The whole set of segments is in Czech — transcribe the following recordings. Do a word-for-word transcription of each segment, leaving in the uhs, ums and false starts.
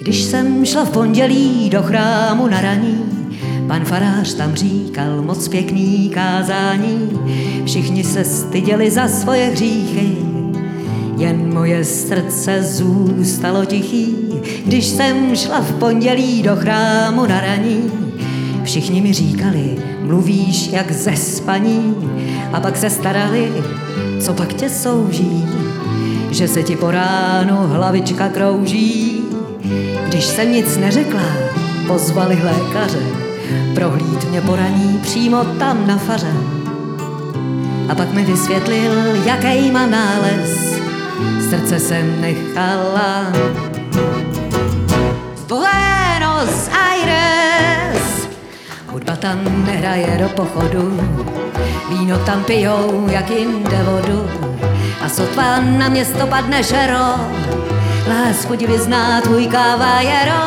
Když jsem šla v pondělí do chrámu na raní, pan farář tam říkal moc pěkný kázání. Všichni se styděli za svoje hříchy, jen moje srdce zůstalo tichý. Když jsem šla v pondělí do chrámu na raní, všichni mi říkali, mluvíš jak ze spaní. A pak se starali, co pak tě souží, že se ti po ránu hlavička krouží. Když jsem nic neřekla, pozvali lékaře, prohlíd mě po raní přímo tam na faře. A pak mi vysvětlil, jaký mám nález, srdce jsem nechala v Buenos Aires. Hudba tam nehraje do pochodu, víno tam pijou jak jinde vodu. A sotva na město padne šero, lásku ti vyzná tvůj kavajero.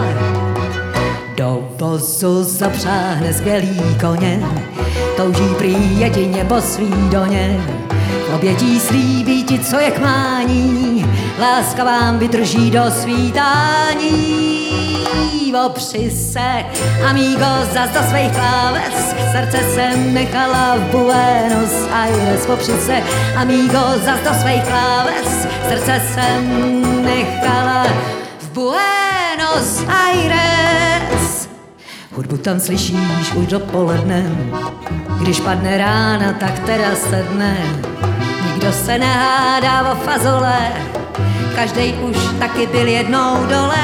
Do vozu zapřáhne skvělý koně, touží prý jedině po svý doně. V obětí slíbí ti, co je k mání, láska vám vydrží do svítání. Opři se, amigo, zas do svých kláves, srdce jsem nechala v Buenos Aires. Opři se, amigo, zas do svých kláves, srdce jsem nechala v Buenos Aires. Hudbu tam slyšíš už dopoledne, když padne rána, tak teda sedne. Nikdo se nehádá o fazole, každej už taky byl jednou dole.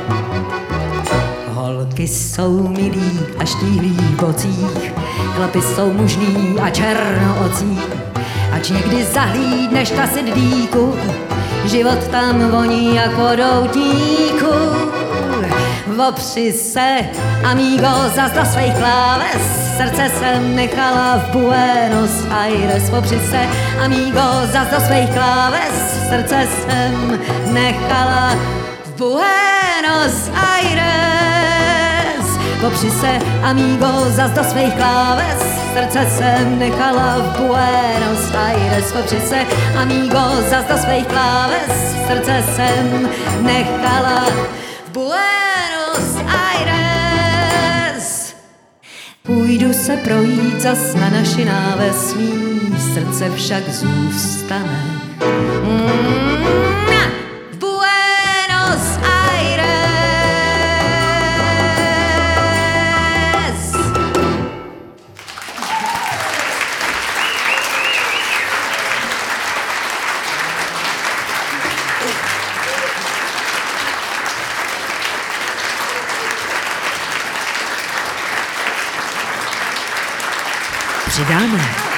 Holky jsou milí a štíhlí v bocích, chlapi jsou mužný a černoocí. Ač někdy zahlídneš ta sidlíku, život tam voní jak po doutníku. Opři se, amigo, zas do svých kláves, srdce jsem nechala v Buenos Aires. Opři se, amigo, zas do svých kláves, srdce jsem nechala v Buenos Aires. Opři se, amigo, zas do svých kláves, srdce jsem nechala v Buenos Aires. Opři se, amigo, zas do svých kláves, srdce jsem nechala v Buenos Aires. Půjdu se projít zas na naši náves, mý srdce však zůstane mm, v Buenos Aires. Přidáme.